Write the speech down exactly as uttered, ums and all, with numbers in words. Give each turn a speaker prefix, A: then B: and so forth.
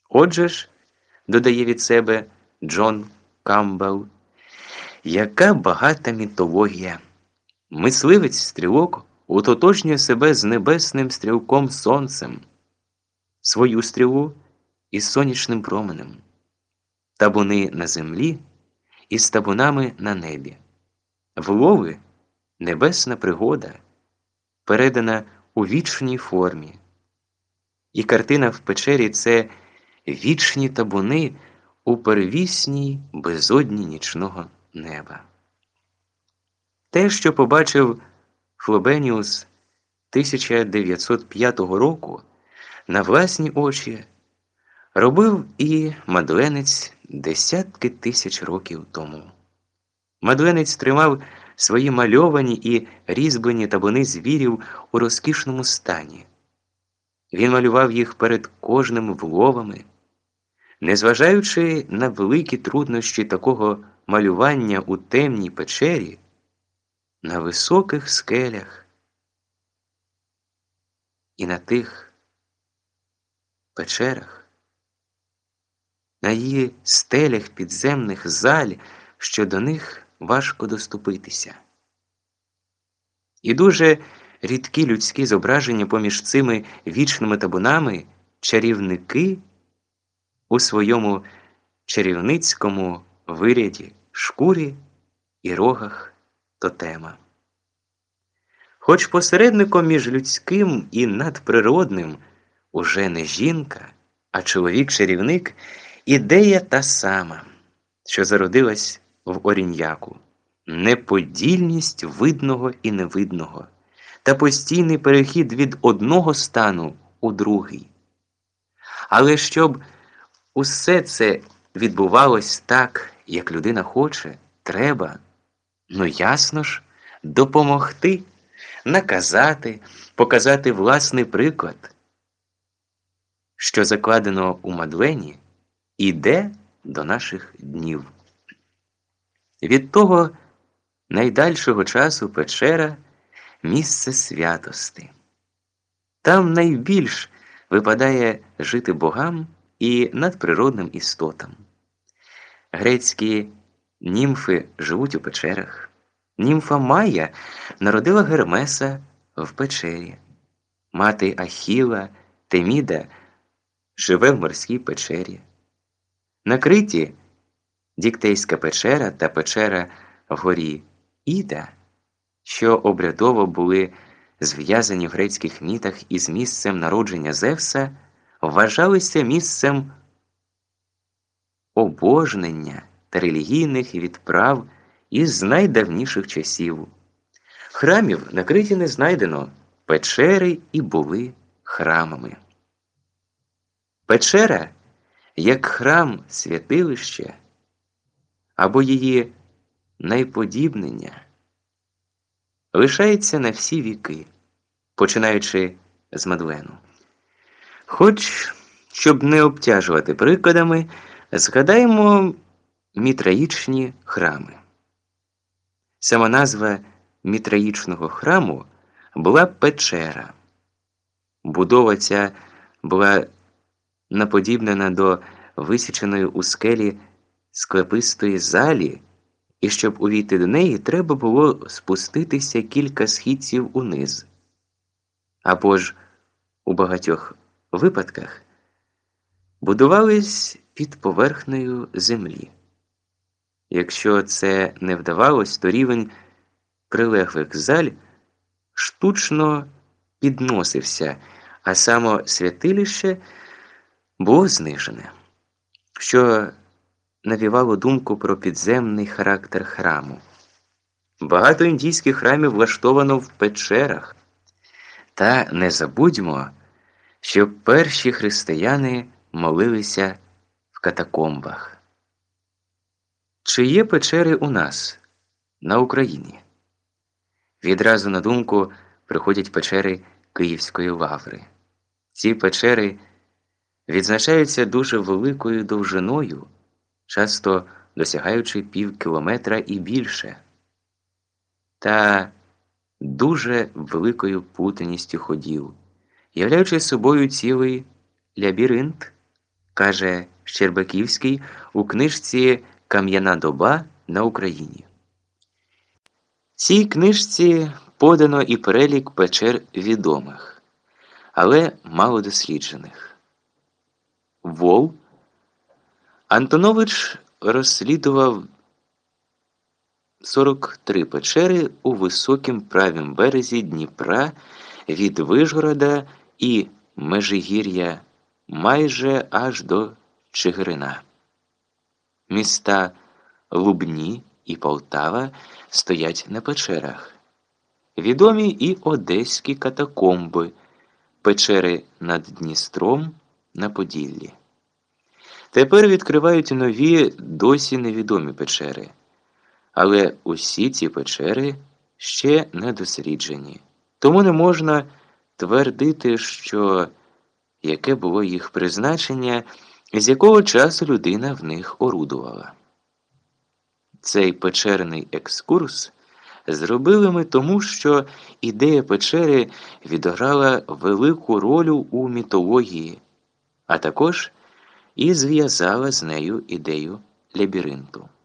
A: Отже ж, додає від себе Джон Камбелл, яка багата мітологія. Мисливець-стрілок утотожнює себе з небесним стрілком-сонцем, свою стрілу із сонячним променем, табуни на землі із табунами на небі. Влови – небесна пригода, передана у вічній формі. І картина в печері – це вічні табуни у первісній безодні нічного неба. Те, що побачив Флобеніус тисяча дев'ятсот п'ятого року на власні очі, робив і мадленець десятки тисяч років тому. Мадленець тримав свої мальовані і різьблені табуни звірів у розкішному стані. Він малював їх перед кожним вловами. Незважаючи на великі труднощі такого малювання у темній печері, на високих скелях і на тих печерах, на її стелях підземних заль, що до них важко доступитися. І дуже рідкі людські зображення поміж цими вічними табунами чарівники у своєму чарівницькому виряді, шкурі і рогах тотема. Хоч посередником між людським і надприродним уже не жінка, а чоловік-чарівник, ідея та сама, що зародилась в Оріньяку. Неподільність видного і невидного та постійний перехід від одного стану у другий. Але щоб усе це відбувалось так, як людина хоче, треба, ну ясно ж, допомогти, наказати, показати власний приклад, що закладено у Мадлені, іде до наших днів. Від того найдальшого часу печера – місце святости. Там найбільш випадає жити богам і надприродним істотам. Грецькі німфи живуть у печерах. Німфа Майя народила Гермеса в печері. Мати Ахіла, Теміда, живе в морській печері. На Криті Діктейська печера та печера в горі Іда, що обрядово були зв'язані в грецьких мітах із місцем народження Зевса, вважалися місцем обожнення та релігійних відправ із найдавніших часів. Храмів на Криті не знайдено, печери і були храмами. Печера, як храм-святилище, або її найподібнення, лишається на всі віки, починаючи з Мадлену. Хоч, щоб не обтяжувати прикладами, згадаємо мітраїчні храми. Сама назва мітраїчного храму була печера. Будова ця була наподібнена до висіченої у скелі склепистої залі, і щоб увійти до неї, треба було спуститися кілька східців униз. Або ж у багатьох випадках будувались під поверхнею землі. Якщо це не вдавалось, то рівень прилеглих заль штучно підносився, а само святилище було знижене, що навівало думку про підземний характер храму. Багато індійських храмів влаштовано в печерах. Та не забудьмо, що перші християни молилися в катакомбах. Чи є печери у нас, на Україні? Відразу на думку приходять печери Київської лаври. Ці печери відзначаються дуже великою довжиною, часто досягаючи пів кілометра і більше, та дуже великою плутаністю ходів, являючи собою цілий лабіринт каже Щербаківський у книжці «Кам'яна доба на Україні». В цій книжці подано і перелік печер відомих, але мало досліджених. Вол Антонович розслідував сорок три печери у високім правім березі Дніпра від Вишгорода і Межигір'я майже аж до Чигирина. Міста Лубні і Полтава стоять на печерах. Відомі і одеські катакомби, печери над Дністром на Поділлі. Тепер відкривають нові, досі невідомі печери. Але усі ці печери ще не досліджені. Тому не можна твердити, що яке було їх призначення, з якого часу людина в них орудувала. Цей печерний екскурс зробили ми тому, що ідея печери відіграла велику роль у мітології, а також і зв'язала з нею ідею лабіринту.